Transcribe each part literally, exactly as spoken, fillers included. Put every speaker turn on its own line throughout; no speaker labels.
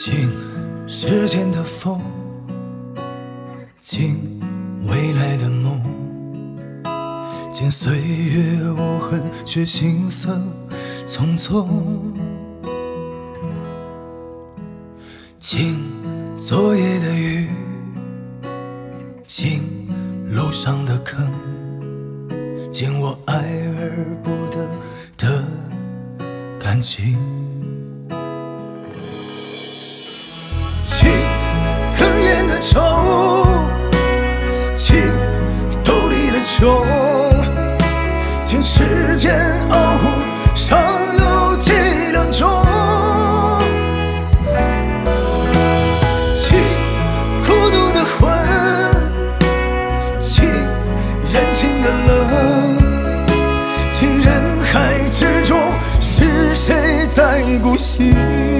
请时间的风，请未来的梦，见岁月无痕，却行色匆匆。请昨夜的雨，请路上的坑，敬我爱而不得的感情。请哽咽的愁，请兜里的穷，请时间熬过尚有几两重。请孤独的魂，请人情的冷，请人海之中是谁在孤行。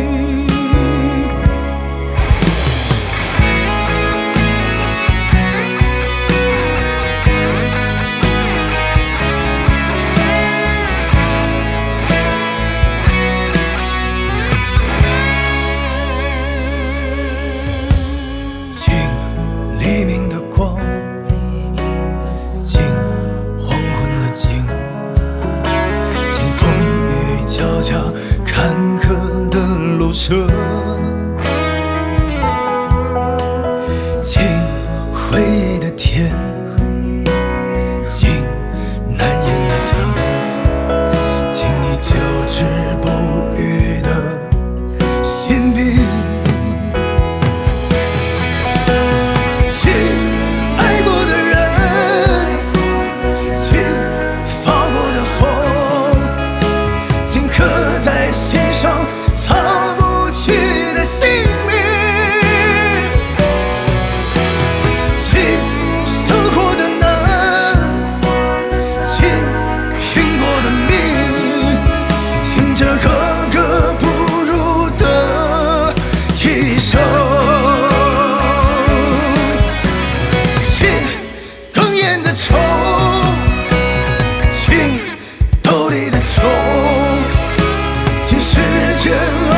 黎明的光，请黄昏的景，请风雨交加坎坷的路程，请回忆的甜，请难言的疼，请你久治不愈的心病。在心上擦不去的姓名，请生活的难，请拼过的命，请这格格不入的一生。请哽咽的愁，请兜里的穷，请时间